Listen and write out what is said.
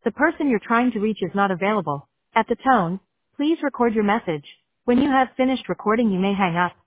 The person you're trying to reach is not available. At the tone, please record your message. When you have finished recording, you may hang up.